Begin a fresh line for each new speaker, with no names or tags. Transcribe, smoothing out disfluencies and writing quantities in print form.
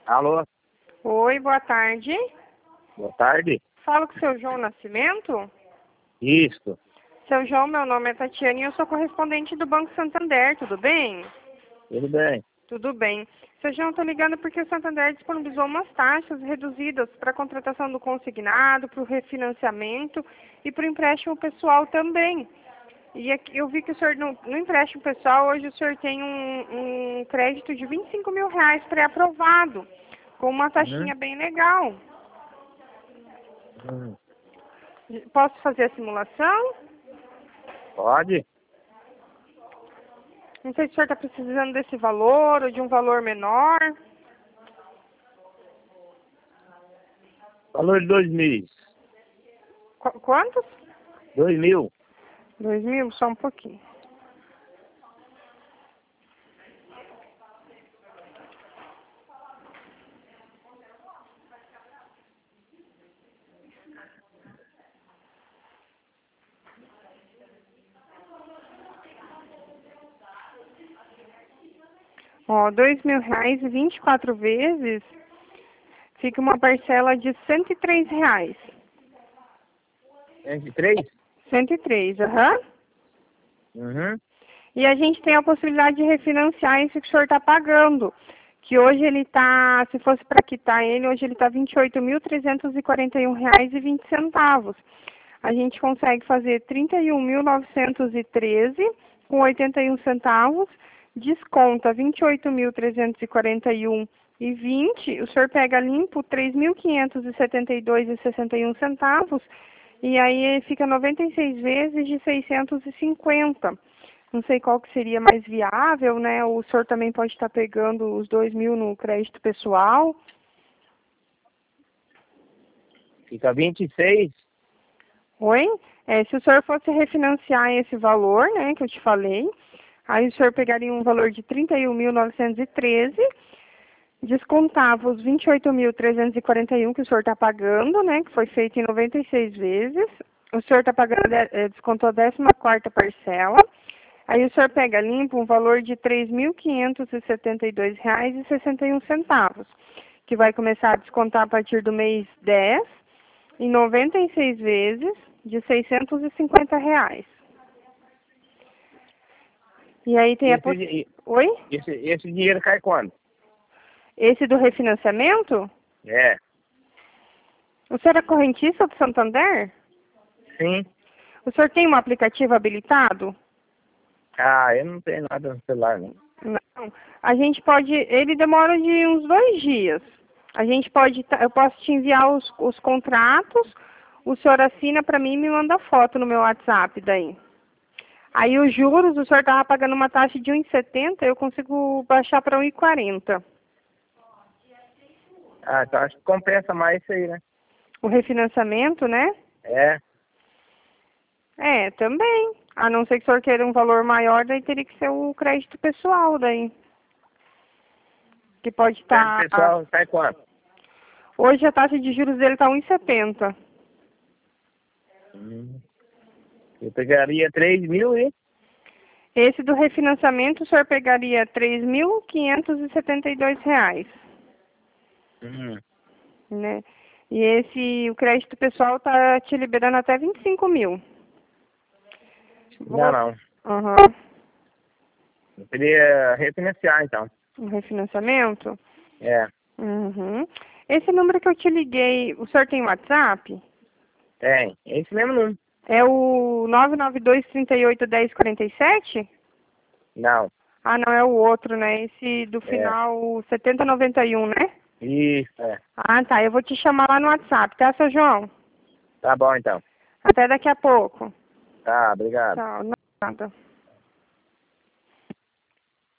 Alô,
Oi, boa tarde.
boa tarde.
Falo com o seu João Nascimento.
Isso,
Seu João, meu nome é Tatiana e eu sou correspondente do Banco Santander, tudo bem?
tudo bem.
Tudo bem. Seu João, estou ligando porque o Santander disponibilizou umas taxas reduzidas para a contratação do consignado, para o refinanciamento e para o empréstimo pessoal também. E aqui, eu vi que o senhor, no empréstimo pessoal, hoje o senhor tem um crédito de R$ 25.000 pré-aprovado, com uma taxinha bem legal.
Hum,
Posso fazer a simulação?
Pode?
Não sei se o senhor está precisando desse valor ou de um valor menor.
Valor de 2.000.
Quantos?
2.000.
2.000? Só um pouquinho. Ó, R$ 2.000 e 24 vezes, fica uma parcela de R$ 103.
103?
103, aham.
Uhum.
E a gente tem a possibilidade de refinanciar isso que o senhor está pagando. Que hoje ele está, se fosse para quitar ele, hoje ele está R$ 28.341,20. A gente consegue fazer R$ 31.913,81. Desconta R$ 28.341,20. O senhor pega limpo R$ 3.572,61. E aí fica 96 vezes de 650. Não sei qual que seria mais viável, né? O senhor também pode estar pegando os 2.000 no crédito pessoal.
Fica 26.
Oi? Se o senhor fosse refinanciar esse valor, né, que eu te falei, aí o senhor pegaria um valor de 31.913, descontava os 28.341 que o senhor está pagando, né, que foi feito em 96 vezes. O senhor está pagando, descontou a 14ª parcela. Aí o senhor pega limpo um valor de R$ 3.572,61, que vai começar a descontar a partir do mês 10, em 96 vezes, de R$ 650. E aí tem a Oi?
Esse dinheiro cai quando?
Esse do refinanciamento?
É,
O senhor é correntista do Santander?
sim.
O senhor tem um aplicativo habilitado?
Ah, eu não tenho nada no celular, não.
Não. A gente pode, ele demora de uns 2 dias. A gente pode, eu posso te enviar os contratos, o senhor assina para mim e me manda foto no meu WhatsApp daí. Aí os juros, o senhor estava pagando uma taxa de 1,70, eu consigo baixar para 1,40.
Ah, então acho que compensa mais isso aí, né?
O refinanciamento, né?
É,
Também. A não ser que o senhor queira um valor maior, daí teria que ser o crédito pessoal daí. Que pode
crédito
estar...
pessoal cai quanto?
Hoje a taxa de juros dele está 1,70.
Eu pegaria 3.000 e...
Esse do refinanciamento, o senhor pegaria R$ 3.572,
Uhum.
né? E esse, o crédito pessoal está te liberando até 25.000.
Não, não.
Aham.
Eu queria refinanciar, então.
Um refinanciamento?
É,
Uhum. Esse número que eu te liguei, o senhor tem WhatsApp?
tem. Esse mesmo número.
É o 992381047?
Não.
Ah, não, é o outro, né? Esse do
É.
final 7091, né?
Isso, é.
Ah, tá. Eu vou te chamar lá no WhatsApp, tá, seu João?
Tá bom, então.
Até daqui a pouco.
Tá, obrigado.
Tchau. Nada.